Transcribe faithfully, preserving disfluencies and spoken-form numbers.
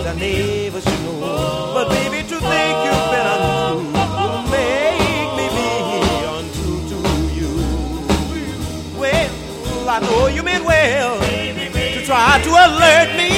I never should know. But baby, to think you've been untrue will make me be untrue to you. Well, I know you meant well to try to alert me